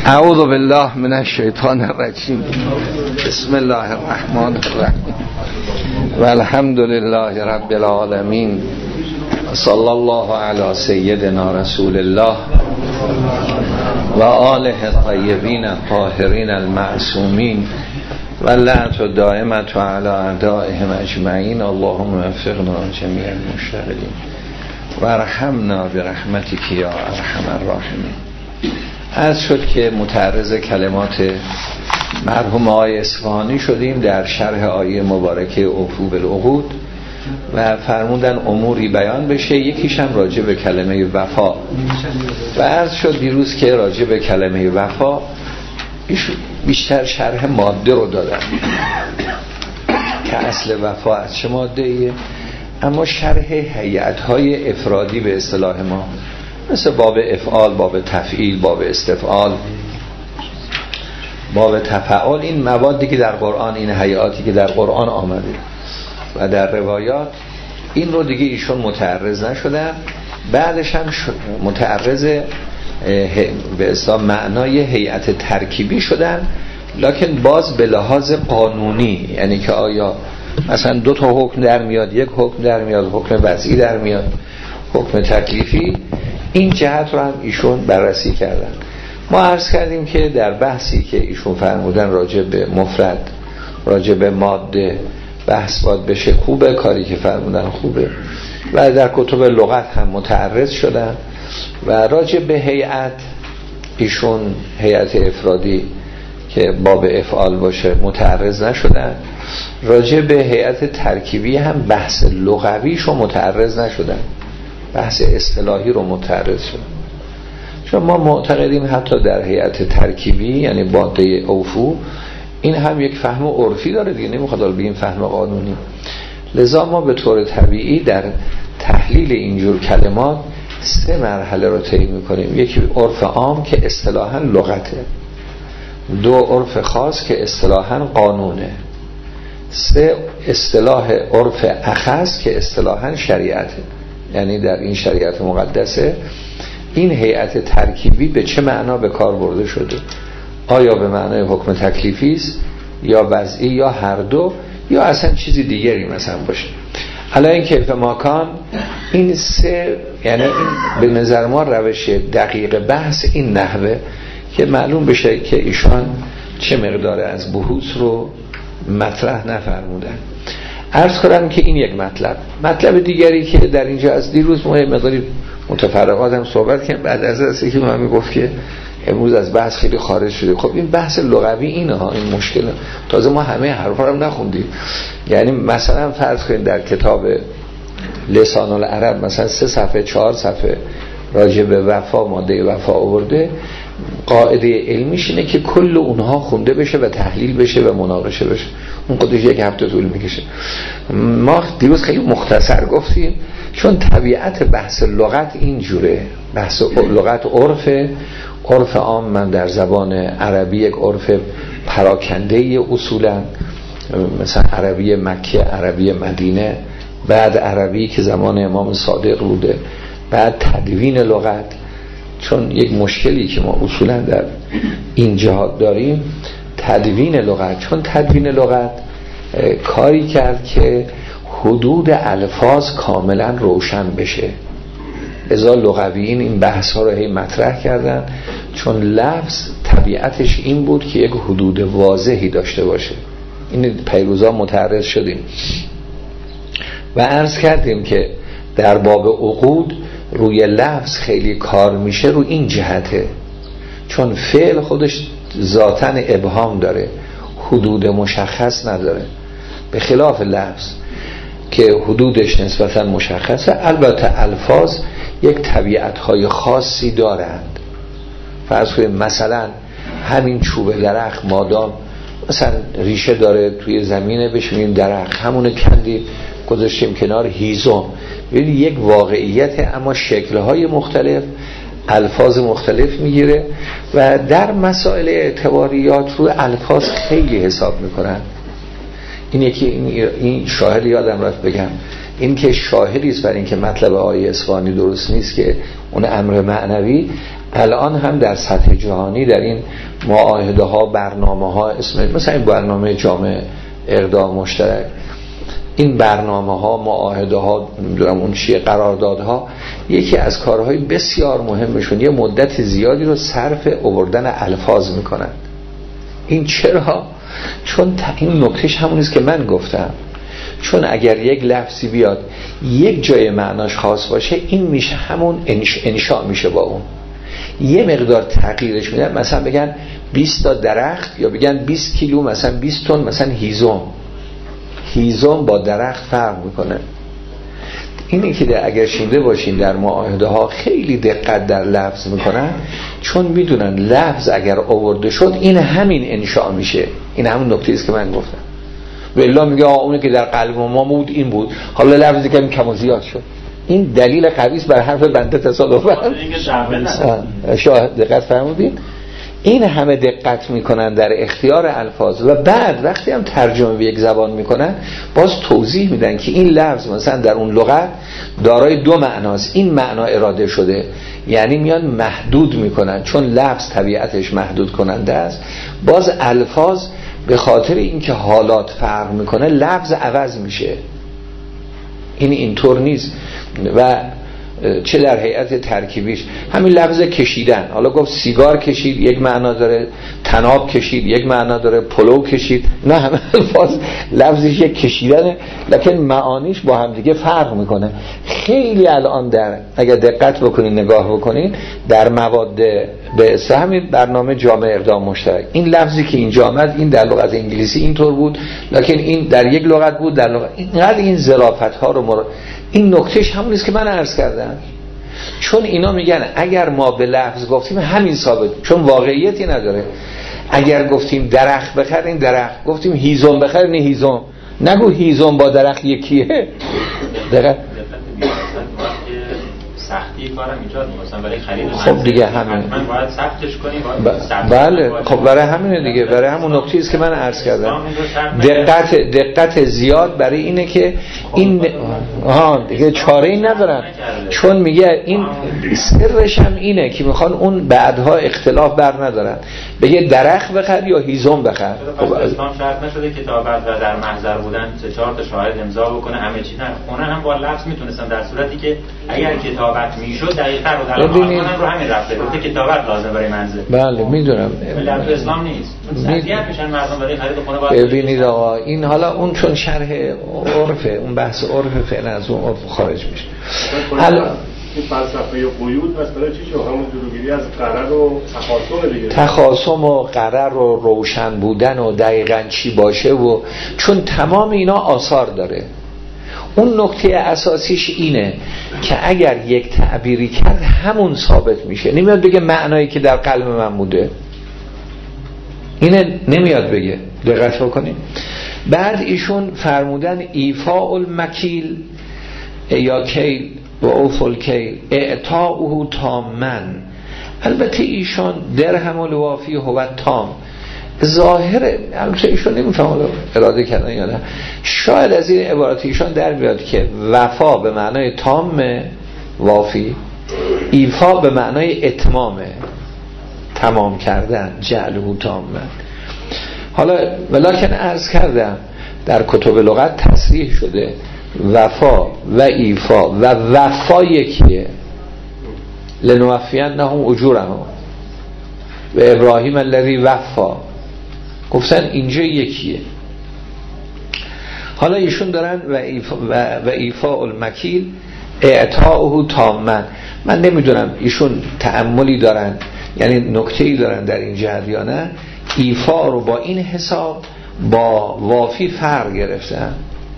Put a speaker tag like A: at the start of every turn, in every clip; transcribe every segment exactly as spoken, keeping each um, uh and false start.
A: اعوذ بالله من الشیطان الرجیم. بسم الله الرحمن الرحیم و الحمد لله رب العالمین. صلی الله علی سیدنا رسول الله و آله الطیبین الطاهرین المعصومین و لعنت دائمة علی اعدائهم اجمعین. اللهم وفقنا جمیع المشتغلین و ارحمنا برحمتک یا ارحم الراحمین. عرض شد که متعرض کلمات مرحوم آقای اصفهانی شدیم در شرح آیه مبارکه اوفوا بالعقود و فرمودن اموری بیان بشه، یکیش هم راجع به کلمه وفا. و عرض شد دیروز که راجع به کلمه وفا بیشتر شرح ماده رو دادن که اصل وفا از چه ماده ایه، اما شرح هیئت‌های افرادی به اصطلاح ما مثل باب افعال، باب تفعیل، باب استفعال، باب تفعال، این موادی که در قرآن، این هیئاتی که در قرآن آمده و در روایات، این رو دیگه ایشون متعرض نشدن. بعدش هم متعرض به اصطلاح معنای هیئت ترکیبی شدن، لکن باز به لحاظ قانونی، یعنی که آیا مثلا دو تا حکم در میاد، یک حکم در میاد، حکم وضعی در میاد، حکم تکلیفی. این جهت رو هم ایشون بررسی کردن. ما عرض کردیم که در بحثی که ایشون فرمودن راجع به مفرد، راجع به ماده بحث باید بشه، خوبه کاری که فرمودن خوبه، و در کتب لغت هم متعرض شدن. و راجع به هیئت ایشون هیئت افرادی که باب افعال باشه متعرض نشدن. راجع به هیئت ترکیبی هم بحث لغویشو متعرض نشدن، بحث اصطلاحی رو متعرض شدن. چون ما معتقدیم حتی در هیئت ترکیبی، یعنی باده اوفو، این هم یک فهم عرفی داره دیگه، نمیخواد بگیم فهم قانونی. لذا ما به طور طبیعی در تحلیل اینجور کلمات سه مرحله رو طی می‌کنیم. یکی عرف عام که اصطلاحاً لغته، دو عرف خاص که اصطلاحاً قانونه، سه اصطلاح عرف اخص که اصطلاحاً شریعته. یعنی در این شریعت مقدسه این هیئت ترکیبی به چه معنا به کار برده شده؟ آیا به معنای حکم تکلیفی است یا وضعی یا هر دو، یا اصلا چیزی دیگری مثلا باشه؟ حالا این کیف ماکان، این سه، یعنی این به نظر ما روش دقیق بحث این نحوه که معلوم بشه که ایشان چه مقدار از بحوث رو مطرح نفرمودن. عرض کنم که این یک مطلب. مطلب دیگری که در اینجا از دیروز ما مقداری متفرقات هم صحبت کردیم، بعد از از که ما میگفت که امروز از بحث خیلی خارج شده. خب این بحث لغوی اینه ها، این مشکل. تازه ما همه حرفا رو نخوندیم. یعنی مثلا فرض کنید در کتاب لسان العرب مثلا سه صفحه چهار صفحه راجع به وفا، ماده وفا آورده، قاعده علمیش اینه که کل اونها خونده بشه و تحلیل بشه و مناقشه بشه. اون خودش یک هفته طول میکشه. ما دیروز خیلی مختصر گفتیم چون طبیعت بحث لغت اینجوره. بحث لغت عرف عرف عام، من در زبان عربی یک عرف پراکنده اصولا، مثلا عربی مکه، عربی مدینه، بعد عربی که زمان امام صادق بوده، بعد تدوین لغت. چون یک مشکلی که ما اصولا در این جهات داریم تدوین لغت، چون تدوین لغت کاری کرد که حدود الفاظ کاملا روشن بشه. ازا لغویین این بحث ها رو هی مطرح کردن، چون لفظ طبیعتش این بود که یک حدود واضحی داشته باشه. این پیروزا متعرض شدیم و عرض کردیم که در باب عقود روی لفظ خیلی کار میشه رو این جهته، چون فعل خودش ذاتاً ابهام داره، حدود مشخص نداره، به خلاف لفظ که حدودش نسبتاً مشخصه. البته الفاظ یک طبیعت‌های خاصی دارند. فرض کنید مثلا همین چوب درخت مادام مثلا ریشه داره توی زمینه، بهش میگیم درخت، همونه کندیم گذاشتیم کنار، هیزم. ببینید یک واقعیت، اما شکل‌های مختلف، الفاظ مختلف میگیره و در مسائل اعتباریات رو الفاظ خیلی حساب میکنن. این یکی این شاهد یادم رفت بگم، این که شاهدی است بر این که مطلب آیه اصفهانی درست نیست که اون امر معنوی الان هم در سطح جهانی در این معاهده ها، برنامه ها، اسم مثلا این برنامه جامع اقدام مشترک، این برنامه ها، معاهده ها، نمیدونم اون چیه، قراردادها، یکی از کارهای بسیار مهمشون یه مدت زیادی رو صرف آوردن الفاظ میکنن. این چرا؟ چون این نکتهش همونیست که من گفتم، چون اگر یک لفظی بیاد یک جای معناش خاص باشه، این میشه همون انش... انشاء میشه با اون، یه مقدار تغییرش میدن، مثلا بگن بیست تا درخت، یا بگن بیست کیلو، مثلا بیست تن مثلا هیزم. هیزم با درخت فرق میکنه. اینی که اگر شنیده باشین در معاهده ها خیلی دقت در لفظ میکنن، چون میدونن لفظ اگر آورده شد این همین انشاء میشه. این همون نکته است که من گفتم. والله میگه آه اونی که در قلب ما بود این بود، حالا لفظی که کم و زیاد شد. این دلیل قوی است بر حرف بنده تصادفاً. شاهد دقت فرمودین؟ این همه دقت میکنن در اختیار الفاظ و بعد وقتی هم ترجمه به یک زبان میکنن باز توضیح میدن که این لفظ مثلا در اون لغت دارای دو معناست، این معنا اراده شده، یعنی میان محدود میکنن، چون لفظ طبیعتش محدود کننده است. باز الفاظ به خاطر اینکه حالات فرق میکنه لفظ عوض میشه. این اینطور نیست. و چه در هیئت ترکیبیش همین لفظ کشیدن، حالا گفت سیگار کشید یک معنا داره، تناب کشید یک معنا داره، پلو کشید، نه همه الفاظ لفظش یک کشیدنه، لکن معانیش با هم دیگه فرق میکنه. خیلی الان در اگر دقت بکنین نگاه بکنین در مواد به اصطلاح همین برنامه جامع اقدام مشترک، این لفظی که اینجا آمد این در لغت انگلیسی اینطور بود، لکن این در یک لغت بود در لغت، اینقدر این ظرافت ها رو مر... این نکتهش همون است که من عرض کردم. چون اینا میگن اگر ما به لفظ گفتیم همین ثابت، چون واقعیتی نداره. اگر گفتیم درخت بخر این درخت، گفتیم هیزم بخر این هیزم، نگو هیزم با درخت یکیه. درخت
B: سختی کارم ایجاد می‌کنه برای خرید.
A: خب دیگه همین
B: من باید سختش کنی
A: ب... بله خب برای همینه دیگه، برای همون نکته است که من عرض کردم. دقت دقت زیاد برای اینه که این ها دیگه چاره‌ای ندارن، چون میگه این سرش هم اینه که میخوان اون بعدها اختلاف بر ندارن، بگه درخت بخر یا هیزم بخر.
B: خب اسلام شرط نشده کتابت و در محضر بودن سه چهار تا شاهد امضا بکنه همه چی، نه اونها هم با لفظ میتونستن، در صورتی که اگر کتابت میشد دقیقاً رو در آخران رو همین رفته گفته کتابت لازم برای منزل.
A: بله میدونم
B: در اسلام نیست سنتیت میشن مردم برای خرید خونه باید
A: ببینید آقا این حالا اون چون شرح عرفه، اون بحث عرف فعلا از اون عرف خارج میشه.
C: حالا این فلسفه قیود مثلا چی شو همون جلوگیری از قرار و تخاصم دیگه،
A: تخاصم و قرار و روشن بودن و دقیقاً چی باشه، و چون تمام اینا آثار داره. اون نکته اساسیش اینه که اگر یک تعبیری کرد همون ثابت میشه، نمیاد بگه معنایی که در قلب من بوده، اینه نمیاد بگه. دقت بکنید. بعد ایشون فرمودن ایفاء المکیل یا کیل و اوفل کیل اعطاؤه تامن. البته ایشون درهم الوافی هو تام، ظاهره البته ایشون نمیفهم اراده کردن یا نه، شاید از این عبارت ایشون در بیاد که وفا به معنای تام وافی، ایفا به معنای اتمامه، تمام کردن، جعله تامه. حالا ولکن عرض کردم در کتب لغت تصریح شده وفا و ایفا و وفا یکیه، لنوفینهم اجورهم و ابراهیم الذی وفا، گفتن اینجا یکیه. حالا ایشون دارن و ایفا و ایفاء المکیل اعطاؤه تامن. من نمیدونم ایشون تأملی دارن یعنی نکته‌ای دارن در این جهت یا نه. ایفا رو با این حساب با وافی فرق گرفتن.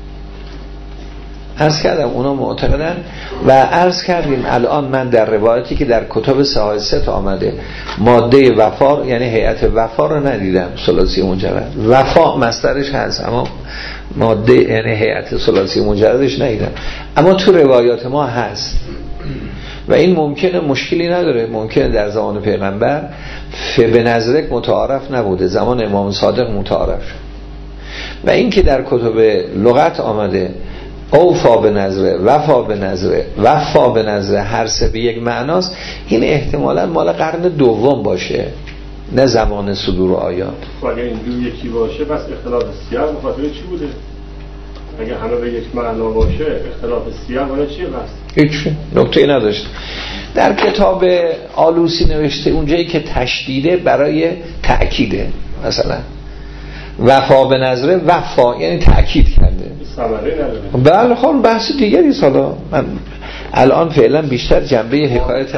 A: عرض کردم اونا معتقدن و عرض کردیم الان من در روایتی که در کتب سهایست آمده ماده وفا یعنی هیئت وفا رو ندیدم، ثلاثی مجرد وفا مصدرش هست اما ماده یعنی هیئت ثلاثی مجردش ندیدم، اما تو روایات ما هست و این ممکنه مشکلی نداره، ممکنه در زمان پیغمبر به نظرک متعارف نبوده، زمان امام صادق متعارف شد. و این که در کتب لغت آمده اوفا به نظره، وفا به نظره، وفا به نظره، هر سه به یک معناست. این احتمالاً مال قرن دوم باشه، نه زمان صدور آیات.
C: اگه اینجور یکی باشه بس اختلاف سیاق به خاطر چی بوده؟ اگه همه به یک معنا باشه اختلاف سیاق ولی چیه بس؟
A: هیچ نکته نداشت. در کتاب آلوسی نوشته اونجایی که تشدیده برای تأکیده، مثلا وفا به نظره، وفا یعنی تأکید کرده. بله خب بحث دیگری است. حالا من الان فعلا بیشتر جنبه حکایت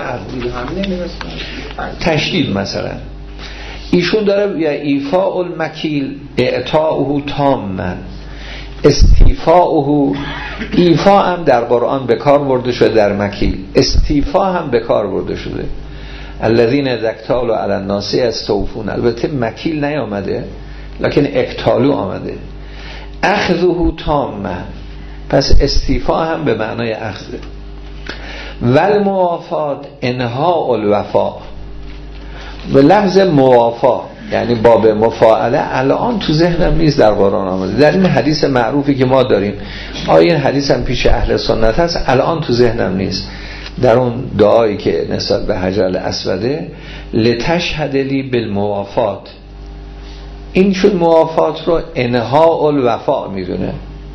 A: تشدید مثلا ایشون داره یا ایفاء المکیل اعطاؤه تاما، استیفاؤه، ایفا هم در قرآن به کار برده شده در مکیل، استیفا هم به کار برده شده. الذین اکتالوا علی الناس استوفون، البته مکیل نیامده لکن اکتالو آمده. اخذه تامه، پس استیفا هم به معنای اخذه. والموافات انهاء الوفا، به لفظ موافا یعنی باب مفاعله الان تو ذهنم نیست در قرآن آمده. در این حدیث معروفی که ما داریم، آیا این حدیث هم پیش اهل سنت هست؟ الان تو ذهنم نیست. در اون دعایی که نسبت به حجر الاسوده، لتشهد لی بالموافات، این شد موافات رو انهاء الوفا میدونه،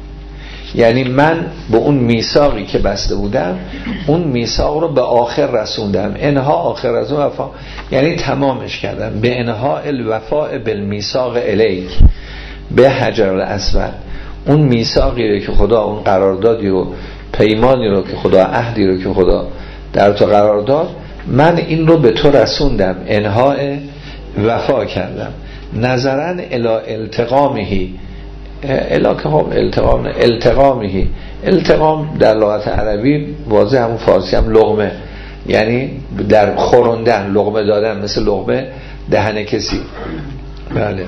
A: یعنی من به اون میثاقی که بسته بودم اون میثاق رو به آخر رسوندم. انها آخر رسون وفا یعنی تمامش کردم. به انها الوفاء بالمیثاق الیک، به حجر الاسود، اون میثاقی رو که خدا، اون قراردادی رو، پیمانی رو که خدا، عهدی رو که خدا در تو قرار داد، من این رو به تو رسوندم، انها وفا کردم. نظرن الی التقامهی، الا که هم التقام التقامهی، التقام در لغت عربی واضح همون فارسی هم لقمه، یعنی در خوردن، لقمه دادن، مثل لقمه دهن کسی، بله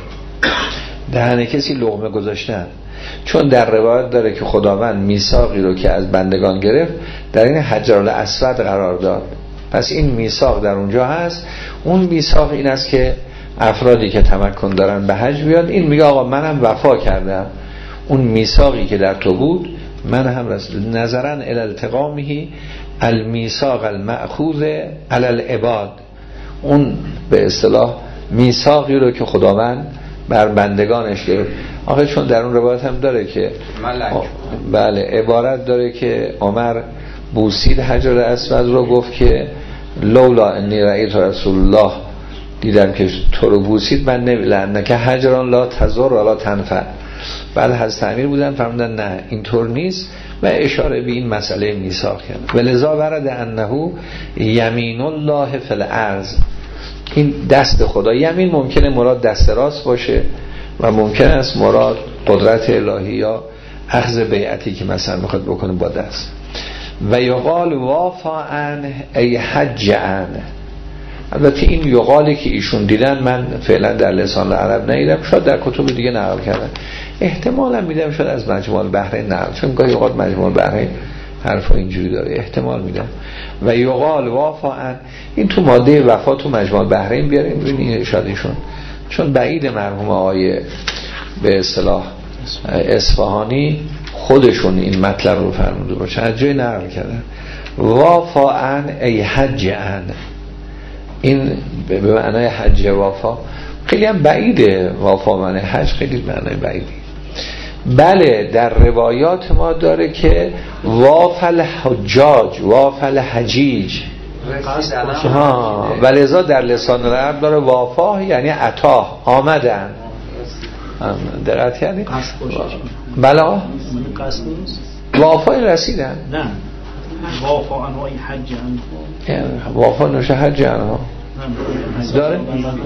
A: دهن کسی لقمه گذاشتن. چون در روایت داره که خداوند میثاقی رو که از بندگان گرفت در این حجر الاسود قرار داد، پس این میثاق در اونجا هست. اون میثاق این است که افرادی که تمکن دارن به حج بیان، این میگه آقا منم وفا کردم، اون میثاقی که در تو بود من هم رسول. نظرن الی التقامه المیثاق المأخوذ علی العباد، اون به اصطلاح میثاقی رو که خداوند بر بندگانش گرفت. آخه چون در اون روایت هم داره که بله عبارت داره که عمر بوسید حجر اسود رو، گفت که لولا انی رأیت رسول الله، دیدم که تو رو بوسید من نمی‌لعنه که حجران لا تزر ولا تنفع. بعد حضرت امیر بودن فرمودن نه اینطور نیست و اشاره به این مسئله میثاق کرد. ولذا ورد انه یمین الله فی الارض، این دست خدا. یمین ممکنه مراد دست راست باشه و ممکن است مراد قدرت الهی یا اخذ بیعتی که مثلا میخواد بکنه با دست. و یقال وافا ان ای حج ان، البته این یقالی که ایشون دیدن من فعلا در لسان العرب ندیدم، شاید در کتب دیگه نقل کردن، احتمالا میدم شاید از مجموع البحرین نقل، چون گاهی اوقات مجموع البحرین حرفا اینجوری داره، احتمال میدم. و یقال وافا ان، این تو ماده وفا تو مجموع البحرین بیاریم ببینید شاید ایشون، چون بعید مرحوم آقای به اصطلاح اصفهانی خودشون این مطلب رو فرموده باشه، از جای نقل کردن وافا ان ای حج ان، این به معنای حج وافا خیلی هم بعیده، وافا معنی حج خیلی معنی بعیدی. بله در روایات ما داره که وافل حجاج، وافل حجیج، ها ولذا در لسان العرب داره وافا یعنی عطا، آمدن. دقت کردی؟ بله وافای رسیدن،
D: نه وافا انواعی حج ان،
A: وافا نوشه حج ان داره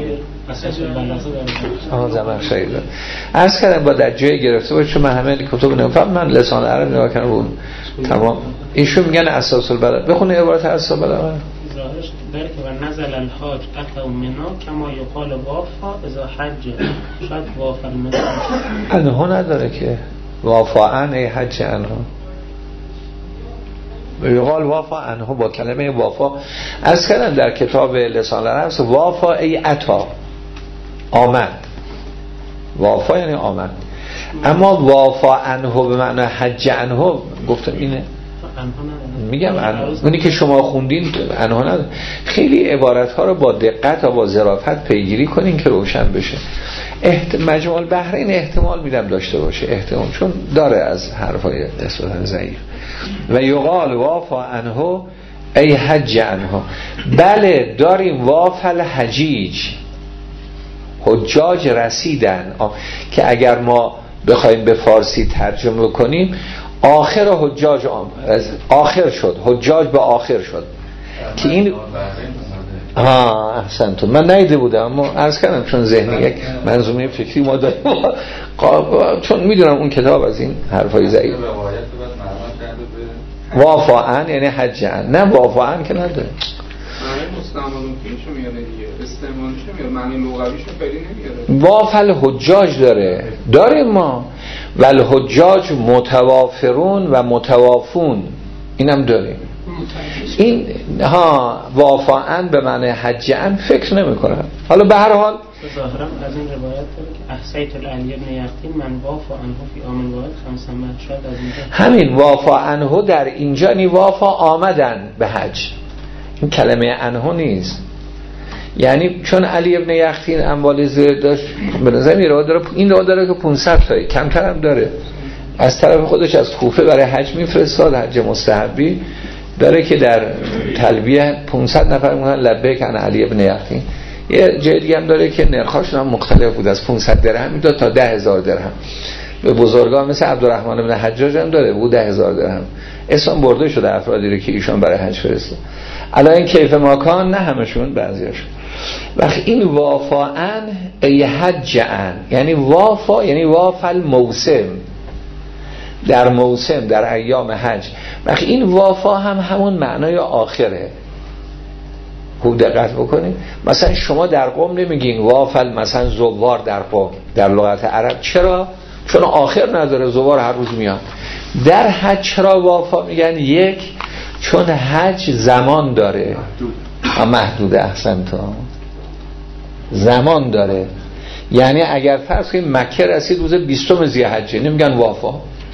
A: آها زمان شاید داره. عرض کردم با در جای گرفته باشه، چون من همه کتب نمیفهم، من لسان عرب نگاه کردم اون تمام. ایشون میگن اساس البلد، بخونه عبارت اساس البلد
D: ظاهرش داره که و نزل الحاج اتوا منا کما یقال وافا اذا حج، شاید وافا منا
A: انها نداره که وافا ان ای حج انها، یقال وافا انها با کلمه وافا. از کردم در کتاب لسان العرب وافا ای عطا، آمد، وافا یعنی آمد. اما وافا عنه به معنی حج عنه گفتم اینه میگم اونی که شما خوندین انها نداره. خیلی عبارت ها رو با دقت و با ظرافت پیگیری کنین که روشن بشه. احت... مجموع البحرین احتمال میدم داشته باشه، احتمال، چون داره از حرفای نسبتا ضعیف. و یقال وافا عنه ای حج عنه. بله داریم وافل حجیج، حجاج رسیدن، که اگر ما بخوایم به فارسی ترجمه کنیم آخر حجاج آخر شد، حجاج به آخر شد که این ها احسنتون. من نیده بودم اما عرض کردم چون ذهنی یک منظومه فکری ما داریم چون میدونم اون کتاب از این حرفای ضعیف. وافعن یعنی حجن، نه وافعن که نداره.
E: معنی مستعملون فیلشو میاره دیگه، استعمالشو میاره، معنی لغویشو خیلی نمیاره.
A: وافل حجاج داره داریم ما، ول حجاج متوافرون و متوافون اینم داریم. این ها وافعن به معنی حجن فکر نمی کنم. حالا به هر حال
D: ظاهرا از این روایت داره که احسیت العلی ابن یقطین من وافا عنه فی آمن واحد خمسمه، شاید از اینجا
A: همین وافا عنه در اینجا نی وافا آمدن به حج، این کلمه عنه نیست. یعنی چون علی ابن یقطین اموال زیر داشت به نظر می روایت داره، این روایت داره که پانصد تایی کمتر هم داره، از طرف خودش از کوفه برای حج میفرستاد، حج مستحبی داره که در تلبیه پانصد نفر میگن لبیک عن علی ابن یقطین. یه جای دیگه هم داره که نرخاشون هم مختلف بود، از پانصد درهم میداد تا ده هزار درهم. به بزرگان مثل عبدالرحمن بن حجاج هم داره بود ده هزار درهم. اسم برده شده افرادی رو که ایشون برای حج فرستاد. الان این کیف ماکان نه همشون، بعضیاشون. وقت این وافعن ای حجن یعنی وافا یعنی وافل موسم، در موسم در ایام حج. وقت این وافا هم همون معنای آخره. خوب دقت بکنید، مثلا شما در قم نمیگین وافل مثلا زوار در قم در لغت عرب. چرا؟ چون آخر نداره، زوار هر روز میاد. در حج چرا وافا میگن؟ یک، چون حج زمان داره، محدوده. احسن تو زمان داره. یعنی اگر فرض کنیم مکه رسید روز بیستم ذی‌حجه، نمیگن وافا.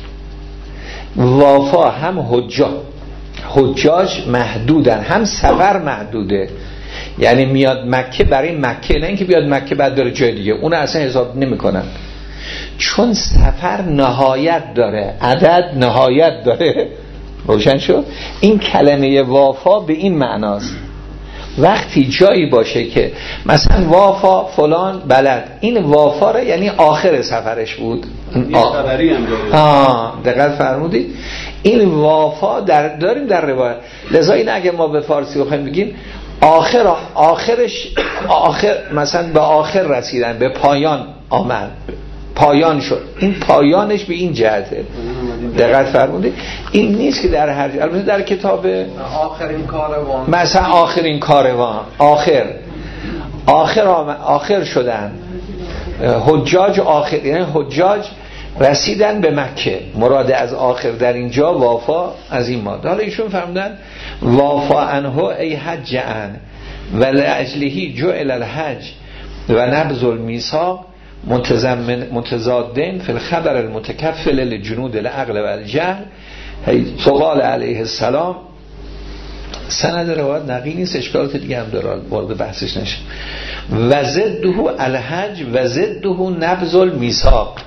A: وافا هم حجاج حجاج محدودن، هم سفر محدوده. یعنی میاد مکه برای مکه، نه اینکه بیاد مکه بعد بره جای دیگه، اون اصلا حساب نمیکنن. چون سفر نهایت داره، عدد نهایت داره. روشن شد؟ این کلمه وافا به این معناست. وقتی جایی باشه که مثلا وافا فلان بلد، این وافا را یعنی آخر سفرش بود.
F: یه خبری هم داره.
A: آه دقیق فرمودید. این وافا در داریم در روایت. لذا این اگه ما به فارسی بخوایم بگیم آخر آخرش آخر مثلا به آخر رسیدن، به پایان آمد، پایان شد. این پایانش به این جهته. دقت فرمودید. این نیست که در هر البته در کتاب
G: آخرین کاروان
A: مثلا آخرین کاروان آخر آخر آمد، آخر شدن حجاج آخر، یعنی حجاج رسیدن به مکه. مراد از آخر در اینجا وافا از این ماده. حالا ایشون فرمودن وافا عنه ای حج عن و لاجله جعل الحج و نبذ المیثاق متضمن متضادن فی الخبر المتکفل لجنود العقل و الجهل. سقال علیه السلام سند روایت نقی نیست، اشکالات دیگه هم داره، وارد بحثش نشه. و ضده الحج و ضده نبذ المیثاق.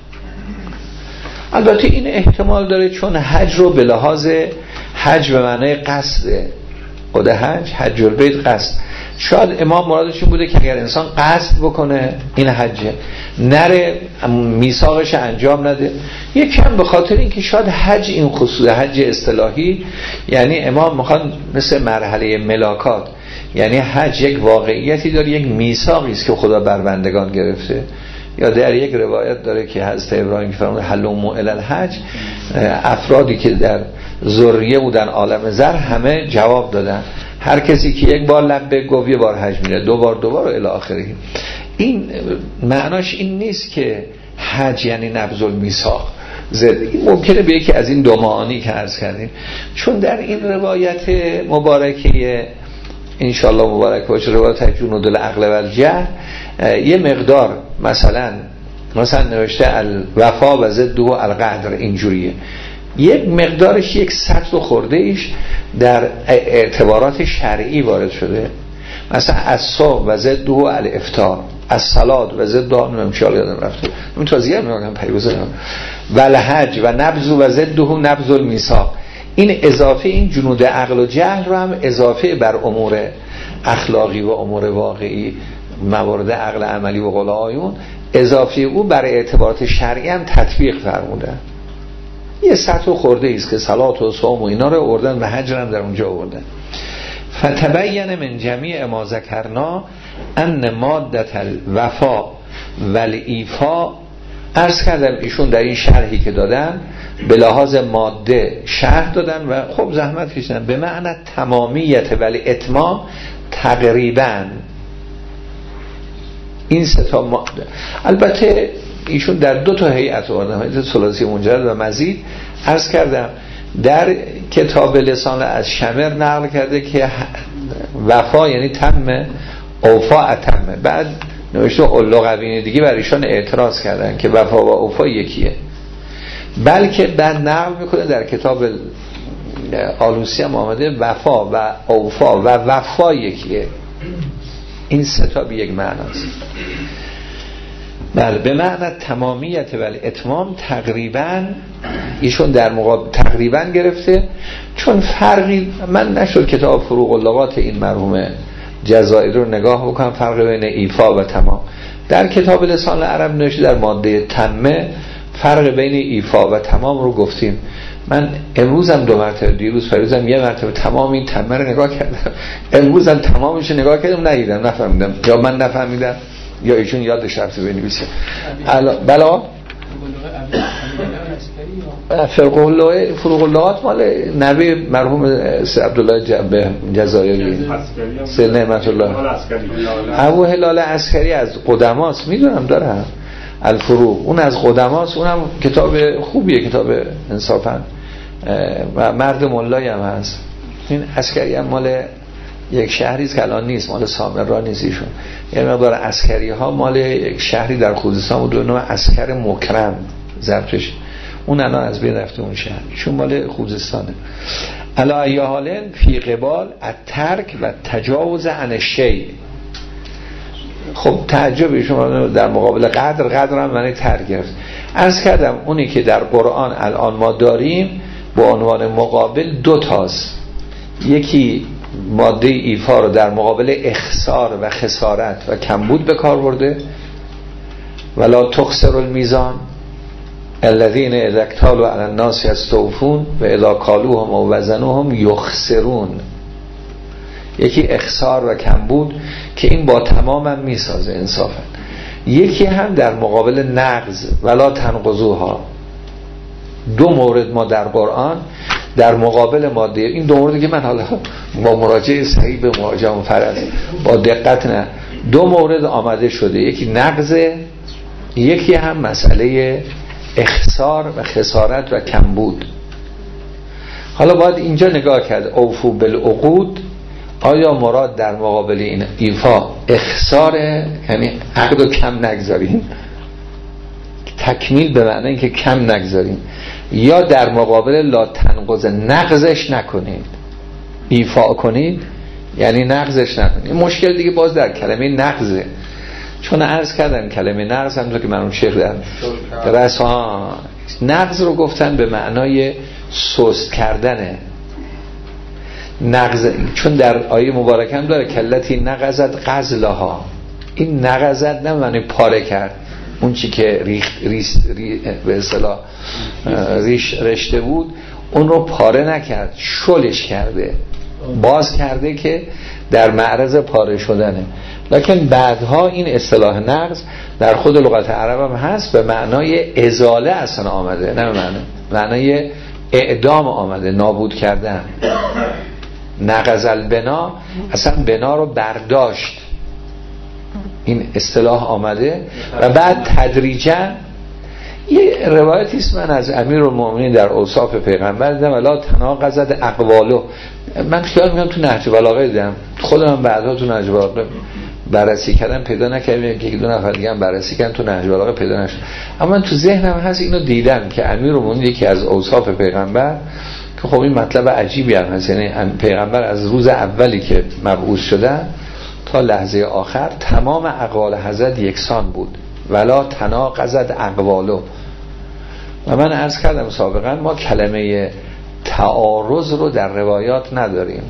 A: البته این احتمال داره چون حج رو به لحاظ حج به معنای قصده، خود حج حج البیت قصد. شاید امام مرادش این بوده که اگر انسان قصد بکنه این حجه، نره میثاقش انجام نده. یکم به خاطر اینکه شاید حج این خصوص حج اصطلاحی، یعنی امام میخوان مثل مرحله ملاکات، یعنی حج یک واقعیتی داره، یک میثاقی است که خدا بر بندگان گرفته. یا در یک روایت داره که حضرت ابراهیم فرمود حلموا الی الحج، افرادی که در ذریه بودن عالم زر همه جواب دادن. هر کسی که یک بار لبیک گفت یه بار حج میره، دو بار دو بار و الی آخره. این معناش این نیست که حج یعنی نبذ المیثاق. ممکنه به یکی از این دو معانی که عرض کردیم، چون در این روایت مبارکه انشاءالله مبارک باشه، روایت جنود العقل و الجهل، یه مقدار مثلا مثلا نوشته الوفا و ضده القدر، اینجوریه. یک مقدارش یک سطر خورده ایش در اعتبارات شرعی وارد شده، مثلا الصوم و ضده الافطار، الصلاه و ضده نمیشال یادم رفته اون توضیح میگم پیروزه و الحج و نبذ و ضده نبذ المیثاق. این اضافه این جنود عقل و جهل رو هم اضافه بر امور اخلاقی و امور واقعی، موارد عقل عملی و قول آیون، اضافه او برای اعتبارات شرعی هم تطبیق فرمودن. یه سطح خورده ایست که صلات و صوم و اینا رو آوردن و حج هم در اونجا آوردن. فتبین من جمیع ما ذکرنا ان مادة الوفا و الایفا، عرض کردم ایشون در این شرحی که دادن به لحاظ ماده شرح دادن و خب زحمت کشیدن، به معنی تمامیت ولی اتمام تقریبا این سه تا ماده. البته ایشون در دو تا هیئت آوردن، هیئت ثلاثی منجرد و مزید. عرض کردم در کتاب لسان از شمر نقل کرده که وفا یعنی تم، اوفا اتمه. بعد نوشته اللغوین دیگه بر ایشان اعتراض کردن که وفا و اوفا یکیه، بلکه بعد نقل میکنه در کتاب آلوسی هم آمده وفا و اوفا و وفا یکیه. این سه تا به یک معناست. بله، به معنی تمامیت ولی اتمام تقریبا ایشون در مقابل تقریبا گرفته، چون فرقی من نشد کتاب فروغ اللغات این مرحوم جزائری رو نگاه بکنم فرق بین ایفا و تمام. در کتاب لسان عرب نوشته در ماده تمه فرق بین ایفا و تمام رو گفتیم. من امروزم دو مرتبه، دیروز پریروزم یه مرتبه تمام این تمه رو نگاه کردم، امروزم تمامش رو نگاه کردم ندیدم، نفهمیدم، یا من نفهمیدم یا ایشون یادش رفته بنویسه. بلا فروغ اللغات فروغ اللغات مال نبی مرحوم سید عبدالله جزائری سید نعمت الله ابو هلال عسکری از قدماست، میدونم دارم الفروغ، اون از قدماست، اونم کتاب خوبیه، کتاب انصافا و مرد ملایی هم هست. این عسکری هم مال یک شهری است که الان نیست، مال سامرا نیست ایشون. یه مقدار عسکری ها مال یک شهری در خوزستان بود به نام عسکر مکرم ضبطش، اون الان از بین رفته اون شهر، چون مال خوزستانه. الا ای حالن فی قبال الترک و تجاوز عن الشیء. خب تعجب شما در مقابل قدر، قدر هم معنی ترک گرفت. عرض کردم اونی که در قرآن الان ما داریم با عنوان مقابل دو تاست، یکی ماده ایفا رو در مقابل اخسار و خسارت و کمبود به کار برده، ولا تخسر المیزان الذین اذا اکتالوا علی الناس یستوفون و اذا کالوهم و وزنوهم یخسرون. یکی اخسار و کمبود که این با تمامم میسازه انصافا. یکی هم در مقابل نقض ولا تنقضوها. دو مورد ما در قرآن در مقابل ماده، این دو موردی که من حالا با مراجعه صحیح به مراجعه مفرد با دقت نه، دو مورد آمده شده، یکی نقض، یکی هم مسئله اخسار و خسارت و کمبود. حالا باید اینجا نگاه کرد اوفو بالعقود، آیا مراد در مقابل این ایفا اخساره، یعنی عقد رو کم نگذارین، تکمیل به معنی اینکه کم نگذارین، یا در مقابل لا تنقض نقضش نکنید، ایفا کنید یعنی نقضش نکنید. مشکل دیگه باز در کلمه نقضه، چون عرض کردن کلمه نقض همونطور که مرحوم شیخ در درس ها نقض رو گفتن به معنای سست کردنه. نقض چون در آیه مبارکه هم داره کلتی نقضت غزلها، این نقضت نه معنی پاره کرد، اون چی که ریخت ریش ری به اصطلاح ریش رشته بود اون رو پاره نکرد، شلش کرده، باز کرده که در معرض پاره شدنه. لکن بعدها این اصطلاح نقض در خود لغت عرب هم هست، به معنای ازاله اصلا آمده، نه به معنی معنای اعدام آمده، نابود کردن. نقض البنا اصلا بنا رو برداشت، این اصطلاح آمده. و بعد تدریجا یه روایتی است من از امیرالمومنین در اوصاف پیغمبر دیدم، ولا تناقضت اقوالو، من خیال میکنم تو نهج بلاغه دیدم، خودم بعدها تو نهج بلاغه بررسی کردن پیدا نکردم که دو نفر دیگه هم بررسی کردن تو نهج البلاغه پیدا نشد. اما من تو ذهنم هست اینو دیدم که امیرالمومنین یکی از اوصاف پیغمبر که خب این مطلب عجیبی هم هست، یعنی پیغمبر از روز اولی که مبعوث شدن تا لحظه آخر تمام اقوال حضرت یکسان بود، ولا تناقضت اقوالو. و من عرض کردم سابقا ما کلمه تعارض رو در روایات نداریم،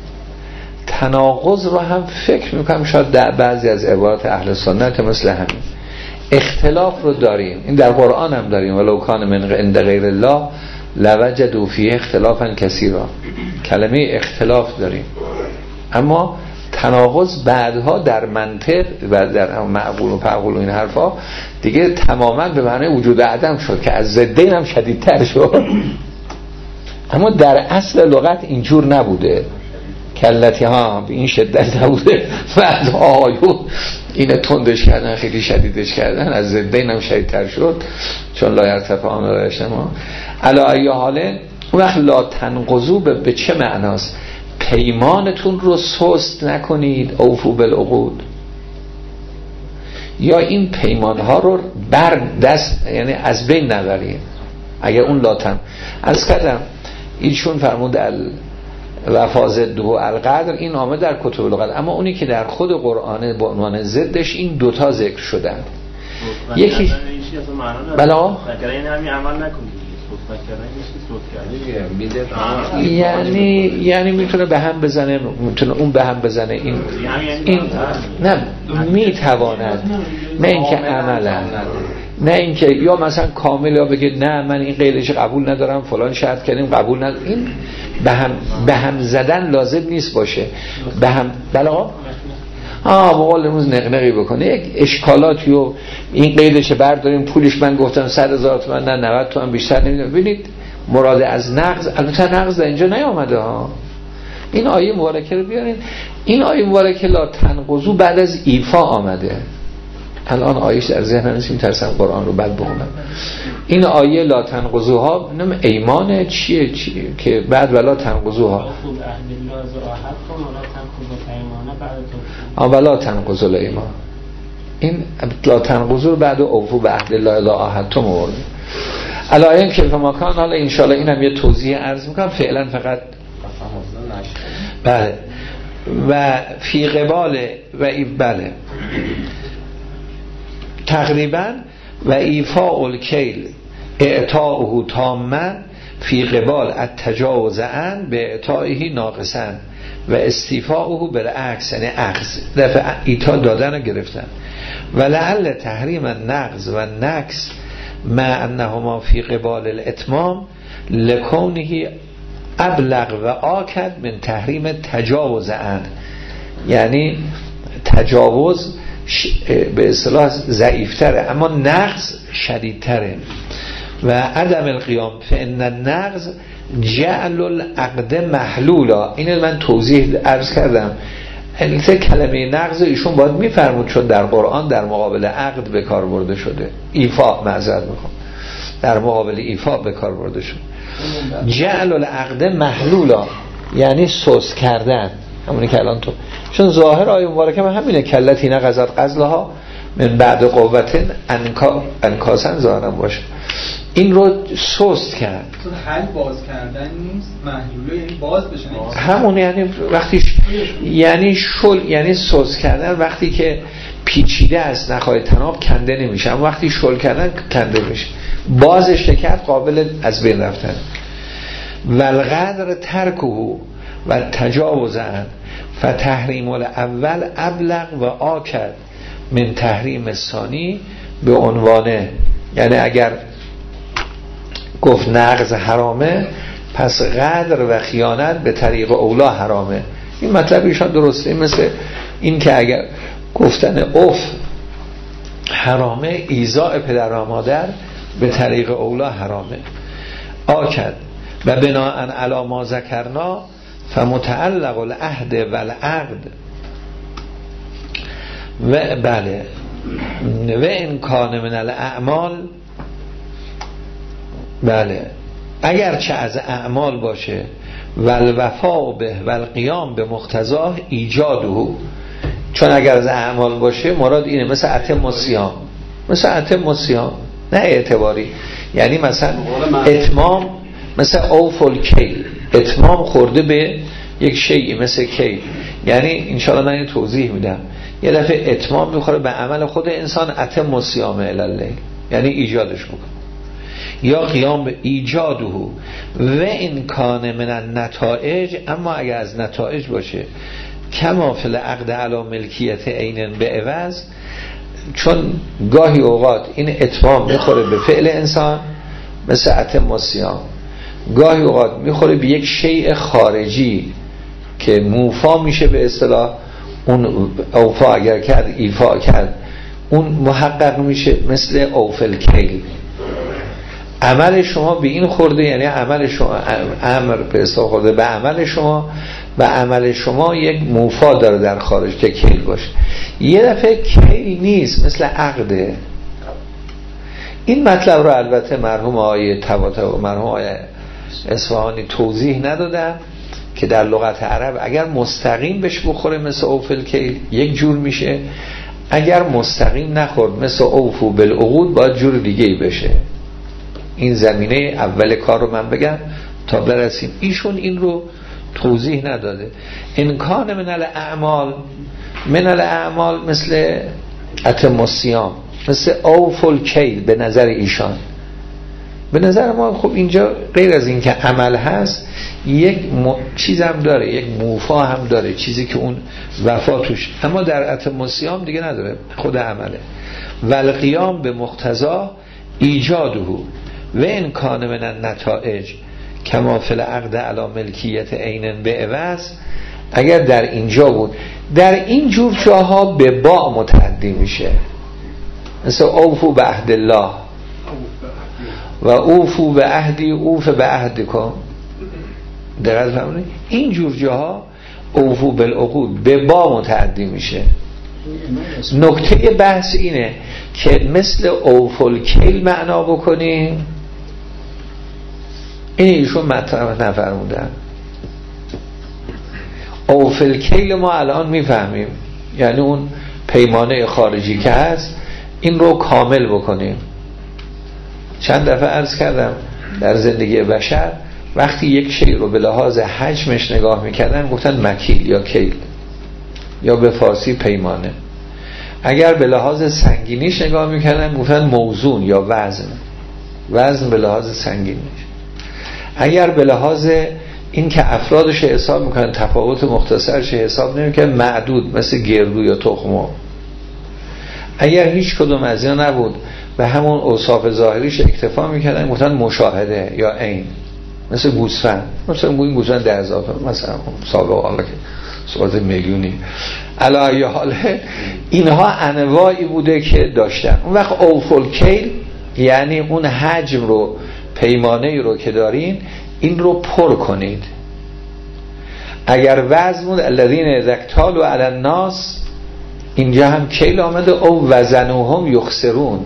A: تناقض رو هم فکر میکنم شاید در بعضی از عبارات اهل سنت مثل همین. اختلاف رو داریم، این در قرآن هم داریم، ولو کان من عند غیر الله لوجدوا فیه اختلافا کثیرا، کلمه اختلاف داریم. اما تناقض بعدها در منطق و در معقول و فعقول و این حرفا دیگه تماما به معنی وجود عدم شد که از ضدین هم شدیدتر شد. اما در اصل لغت اینجور نبوده، کلتی ها به این شدت نبوده، بعد آیو اینه تندش کردن خیلی شدیدش کردن، از ضدین هم شدیدتر شد چون لا یرتفع آن رایش ما علی ای حاله. اون وقت لا تنقضوا به چه معناست؟ پیمانتون رو سست نکنید، اوفو بالعقود، یا این پیمان ها رو بر دست یعنی از بین نبرید. اگر اون لاتن از کردم ایشون فرمود وفا ضد و القدر، این آمد در کتب لغت، اما اونی که در خود قرآن با عنوان ضدش این دوتا ذکر شدن. یکی بلا یعنی یعنی میتونه به هم بزنه، میتونه اون به هم بزنه، این این نه میتواند، نه اینکه عملا، نه اینکه یا مثلا کامل یا بگه نه من این قیدش قبول ندارم فلان شرط کردیم قبول ندارم، این به هم به هم زدن لازم نیست باشه. به هم بلا آه بقول امروز نقنقی بکنه یک اشکالاتی و این قیدش برداریم پولش من گفتم صد هزار تومان نه نود تومان بیشتر نمیدونم. ببینید مراد از نقض، البته نقض در اینجا نیامده ها. این آیه مبارکه رو بیارین، این آیه مبارکه لا تنقضوا بعد از ایفا آمده. الان آیهش در ذهنم نیست، این ترسم قرآن رو بد بخونم. این آیه لا تنقضوها نم ایمان چیه, چیه که بعد ولا تنقضوها ولا تنقضوا الایمان، این لا تنقضوا رو بعد اوفو به عهد الله اذا عاهدتم آورده. علایه که فماکان. حالا انشالله اینم یه توضیح عرض میکنم فعلا فقط بله. و فی قبال و ای بله تقریبا و ایفاء الکیل اعطاؤه تاما فی قبال التجاوز عن به اعطائه ناقصا و استیفاؤه بالعکس، یعنی عکس دفع ایتا دادن و گرفتن. و لعل تحریم النقض و نقص مع انهما فی قبال الاتمام لکونه ابلغ و آکد من تحریم تجاوز عن، یعنی تجاوز به اصطلاح ضعیفتره اما نقض شدیدتره. و عدم القیام فان النقض جعل العقد محلولا، اینو من توضیح عرض کردم. البته کلمه نقض ایشون باید میفرمود چون در قرآن در مقابل عقد به کار برده شده، ایفا معذرت میخوام در مقابل ایفا به کار برده شده. جعل العقد محلولا یعنی سوس کردن، همونی که الان تو چون ظاهر آیه مبارکه همینه کلتی نقضت غزلها من بعد قوت انکا انکاسن ظاهرم باشه، این رو سست کرد.
E: حل باز کردن نیست، محلوله یعنی باز بشه
A: همون، یعنی وقتی ش... یعنی شل یعنی سست کردن وقتی که پیچیده است نخواهی تناب کنده نمیشه، اما وقتی شل کردن کنده میشه. بازش کرد قابل از بین رفتن. والقدر ترکه و تجاوز عن فتحریم الاول ابلغ و آکد من تحریم ثانی به عنوانه، یعنی اگر گفت نقض حرامه پس قدر و خیانت به طریق اولا حرامه. این مطلب ایشان درسته، مثل این که اگر گفتن اف حرامه ایذاء پدر و مادر به طریق اولا حرامه. آکد و بناء علی ما ذکرنا فمتعلق العهد و العقد و بله و ان کان من الاعمال، بله اگرچه از اعمال باشه و الوفا به و القیام به مقتضاه ایجاده، چون اگر از اعمال باشه مراد اینه، مثل اتم الصیام، مثل اتم الصیام نه اعتباری، یعنی مثلا اتمام مثل اوف الکیل، اتمام خورده به یک شیء مثل کیل، یعنی انشاءالله من این توضیح میدم. یه دفعه اتمام میخوره به عمل خود انسان، اتم الصیام الی اللیل، یعنی ایجادش بکن، یا قیام به ایجاده و این کان من النتائج، اما اگر از نتائج باشه کما فی العقد علی ملکیت عین به عوض، چون گاهی اوقات این اتمام میخوره به فعل انسان مثل اتم الصیام، گاهی اوقات میخوره به یک شیء خارجی که موفا میشه به اصطلاح، اون اوفا اگر کرد ایفا کرد اون محقق میشه، مثل اوفل کیل. عمل شما به این خورده، یعنی عمل شما امر به اصطلاح خورده به عمل شما و عمل شما یک موفا داره در خارج که کیل باشه. یه دفعه کیل نیست، مثل عقده. این مطلب رو البته مرحوم آقای طباطبایی و مرحوم آقای اصفهانی توضیح ندادن که در لغت عرب اگر مستقیم بهش بخوره مثل اوفل کیل یک جور میشه، اگر مستقیم نخورد مثل اوفو بالعقود باید جور دیگه بشه. این زمینه اول کار رو من بگم تا برسیم. ایشون این رو توضیح نداده. امکان من الاعمال، من الاعمال مثل اتم الصیام، مثل اوفل کیل به نظر ایشان. به نظر ما خب اینجا غیر از این که عمل هست یک م... چیز هم داره، یک موفا هم داره، چیزی که اون وفا توش، اما در اتم الصیام دیگه نداره، خود عمله. والقیام به مقتضا ایجاده و این کان من النتائج کما فی العقد علی ملکیت عین به عوض، اگر در اینجا بود، در این جور جاها به با متعدی میشه، مثل اوفو به عهد الله و اوفو به عهدی اوف به عهدکم. دقیق فهمونی؟ این جور جاها اوفو بالعقود به با متعدی میشه. نکته بحث اینه که مثل اوفل کیل معنا بکنیم، این ایشون مطرح نفرمودن. اوفل کیل ما الان میفهمیم، یعنی اون پیمانه خارجی که هست این رو کامل بکنیم. چند دفعه عرض کردم در زندگی بشر وقتی یک شی رو به لحاظ حجمش نگاه میکردن گفتن مکیل یا کیل، یا به فارسی پیمانه. اگر به لحاظ سنگینیش نگاه میکردن گفتن موزون یا وزن، وزن به لحاظ سنگینیش. اگر به لحاظ این که افرادش حساب میکنن تفاوت مختصرش حساب نمیکنن معدود، مثل گردو یا تخمو. اگر هیچ کدوم از اینا نبود و همون اوصاف ظاهریش اکتفا میکردن گفتن مشاهده یا عین، مثل گوسفند، مثلا این گوسفند ده هزار مثلا سابقه حالا که صورت میلیونی علی حال اینها انواعی بوده که داشتن. اون وقت اوفل کیل یعنی اون حجم رو، پیمانه رو که دارین این رو پر کنید. اگر وزن بود الذین ذکتالوا علی الناس، اینجا هم کیل آمده، او وزنوهم یخسرون.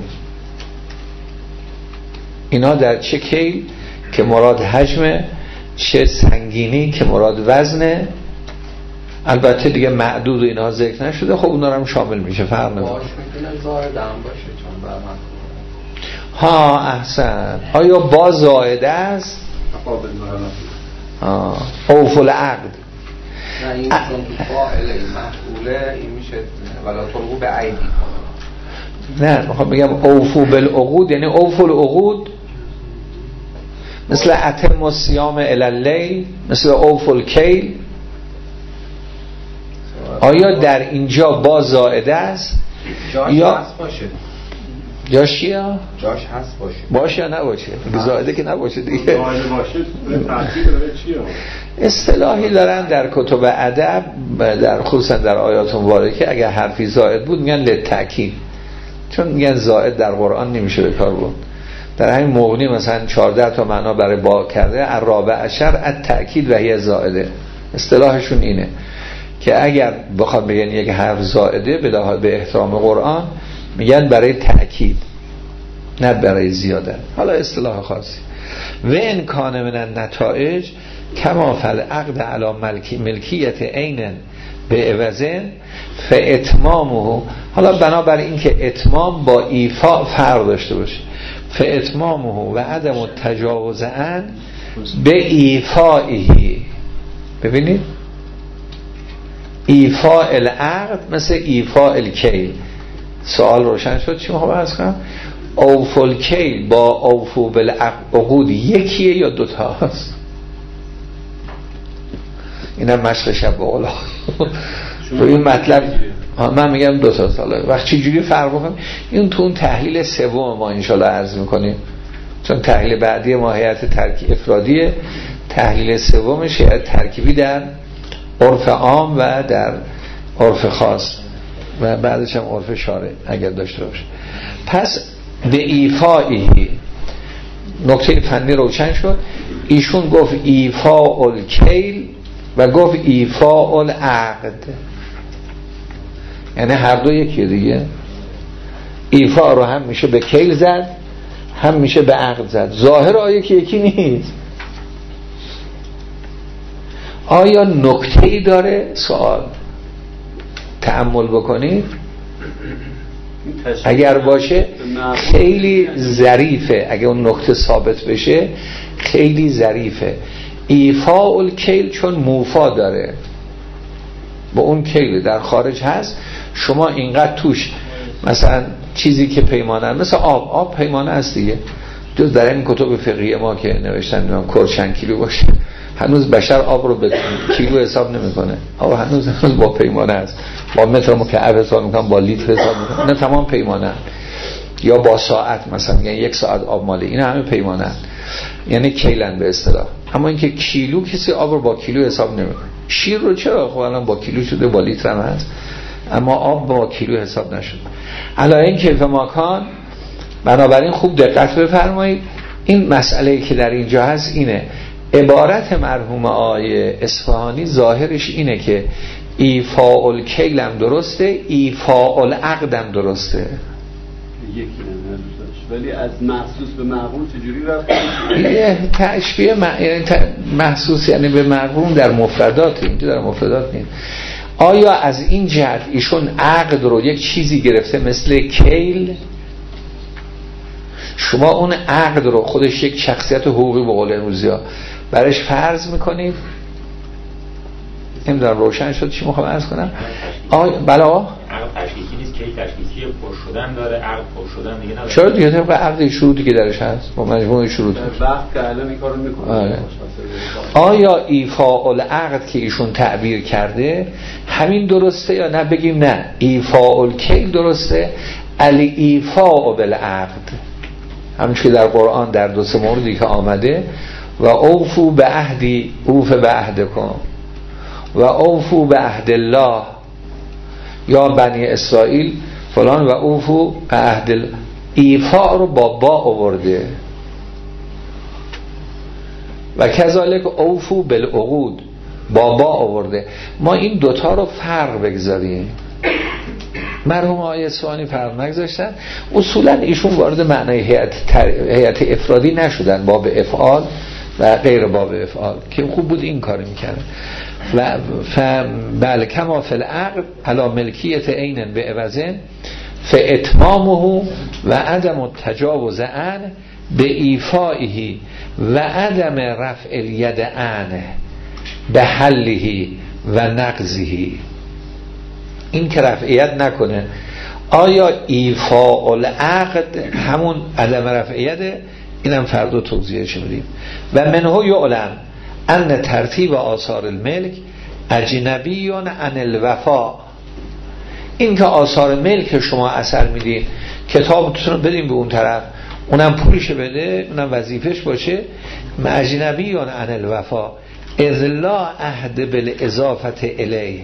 A: اینا در چه کیل که مراد حجمه، چه سنگینی که مراد وزنه. البته دیگه معدود و اینها ذکر نشده، خب اونا هم شامل میشه، فرق نمیکنه.
G: باش میتونه زائد هم باشه چون بر من.
A: ها احسن. آیا با زائده است؟ آه. اوفل عقد.
G: نه این چون تو فاعله مفعوله این میشه ولا تلقوا به ایدی.
A: نه میخوام بگم اوفو بالعقود یعنی اوفل عقود، مثل اتم الصیام الی اللیل، مثل اوفل کیل. آیا در اینجا با زائده است
G: جاش
A: یا
G: هست باشه؟
A: جاش چیه؟
G: جاش هست باشه
A: باشه یا نباشه؟ زائده که نباشه دیگه.
C: زائده باشه ترتیب داره چیه؟
A: اصطلاحی دارن در کتب ادب، در خصوصا در آیات مبارکه که اگر حرفی زائد بود میگن للتأکید، چون میگن زائد در قرآن نمیشه به کار بود. در همین مغنی مثلا چهارده تا معنا برای با کرده، الرابع عشر التأکید و هی زائده. اصطلاحشون اینه که اگر بخواد بگن یک حرف زائده به به احترام قرآن میگن برای تأکید نه برای زیاده. حالا اصطلاح خاصی. و ان کان من النتائج کما فل عقد علی ملکی ملکیت عین به عوضن فاتمامه. حالا بنابر این که اتمام با ایفا فرق داشته باشه، فاتمامه و عدم التجاوز عن به ایفائه. ببینید ایفاء العقد مثل ایفاء الکیل. سوال روشن شد چی میخوام عرض کنم؟ اوفو الکیل با اوفو بالعقود یکیه یا دوتا هست؟ اینم مشق شب با قول تو این مطلب من میگم دو تا ساله. وقت چی جوری فرق بکنم؟ این تو اون تحلیل سوم ما انشالله عرض میکنیم، چون تحلیل بعدی ما هیئت ترکیب افرادیه، تحلیل سومش هیئت ترکیبی در عرف عام و در عرف خاص و بعدش هم عرف شارع اگر داشته باشه. پس به ایفایی نکته فنی روشن شد. ایشون گفت ایفاء الکیل و گفت ایفاء العقد، یعنی هر دو یکی دیگه. ایفاء رو هم میشه به کیل زد هم میشه به عقد زد. ظاهر آیه که یکی نیست. آیا نکته‌ای داره؟ سوال تأمل بکنید. اگر باشه خیلی ظریفه، اگر اون نکته ثابت بشه خیلی ظریفه. ایفاء الکیل چون موفا داره با اون کیل در خارج هست، شما اینقدر توش مثلا چیزی که پیمانه مثلا آب آب پیمانه است دیگه، جز در این کتب فقهی ما که نوشتن میگم کل چند کیلو باشه، هنوز بشر آب رو به کیلو حساب نمیکنه. آب هنوز هنوز با پیمانه است، با متر مکعب حساب میکنن، با لیتر حساب میکنن، نه تمام پیمانه. یا با ساعت مثلا میگن یک ساعت آب ماله، اینا همه پیمانه، یعنی کیلن به اصطلاح. اما اینکه کیلو کسی آب رو با کیلو حساب نمیکنه. شیر رو چرا خب الان با کیلو شده، با لیتر هم هست، اما آب با کیلو حساب نشد. علاوه این کیف ماکان. بنابراین خوب دقت بفرمایید، این مسئله که در اینجا هست اینه، عبارت مرحوم آیه اصفهانی ظاهرش اینه که ایفاء الکیل هم درسته، ایفاء العقد هم درسته،
F: یکی ولی از محسوس به مقرون چجوری رفت؟
A: یه تشبیه محسوس یعنی به مقرون در مفردات، اینجا در مفردات نیست. آیا از این جهت ایشون عقد رو یک چیزی گرفته مثل کیل، شما اون عقد رو خودش یک شخصیت حقوقی به قول امروزی‌ها برش فرض میکنید؟ نمیدونم روشن شد چی میخوام عرض کنم؟ آیا بلا
B: عقد تشکیکی نیست، کی تشکیکی پر شدن داره، عقد پر شدن دیگه نداره.
A: چرا دیگه طبق عقد شروطی که درش هست با مجموعه شروط
F: وقت که الان این کارو میکنه.
A: آره. آیا ایفاء العقد که ایشون تعبیر کرده همین درسته یا نه بگیم نه ایفاء الکیل درسته، علی ایفاء بالعقد، همونش که در قرآن در دو سه موردی که آمده، و اوفو به عهدی اوف به عهدکم و اوفو به عهد الله یا بنی اسرائیل فلان و اوفو به عهد. ایفا رو با با آورده و کذالک اوفو بالعقود با با آورده. ما این دوتا رو فرق بگذاریم. مرحوم آقای اصفهانی فرق نگذاشتن. اصولا ایشون وارد معنای هیئت تر... هیئت افرادی نشدن، باب افعال و غیر باب افعال، که خوب بود این کار میکرد. و ف بل کما فی العقد علی ملکیت عین به عوضن فاتمامه و عدم التجاوز عن به ایفائه و عدم رفع الید عنه به حله و نقضه. این که رفعیت نکنه. آیا ایفاء العقد همون عدم رفعیته؟ اینم فردا توضیحش میدیم. و منه یعلم ان ترتیب آثار الملک اجنبی عن الوفا. این که آثار ملک شما اثر میدین، کتابتون رو بدین به اون طرف، اونم پولش بده، اونم وظیفش باشه، اجنبی عن الوفا اذ لا عهد بالاضافه الیه،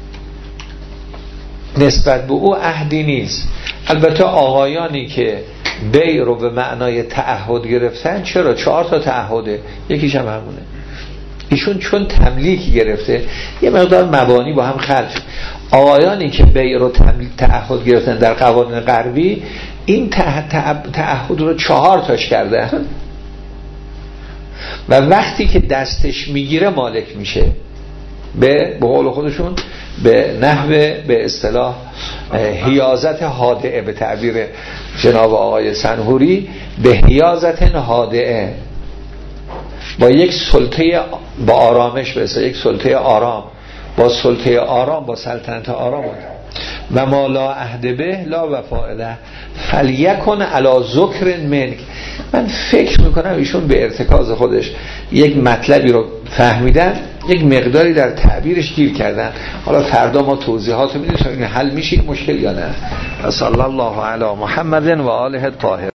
A: نسبت به او عهدی نیست. البته آقایانی که بیع رو به معنای تعهد گرفتن، چرا؟ چهار تا تعهده، یکیش هم همونه. ایشون چون تملیک گرفته یه مقدار مبانی با هم خلط. آقایانی که بیع رو تعهد گرفتن در قوانین غربی، این تعهد رو چهار تاش کردن و وقتی که دستش میگیره مالک میشه. به به قول خودشون به نحو به اصطلاح حیازت هادئه، به تعبیر جناب آقای سنهوری به حیازت هادئه، با یک سلطه با آرامش، به اصطلاح یک سلطه آرام، با سلطه آرام، با سلطنت آرام. و ما لا عهد به لا وفاء له فلیکن علی ذکر منک. من فکر میکنم ایشون به ارتکاز خودش یک مطلبی رو فهمیدن، یک مقداری در تعبیرش گیر کردن. حالا فردا ما توضیحات رو میدیم تا این حل میشه این مشکل یا نه. صلی الله علی محمد و آله الطاهرین.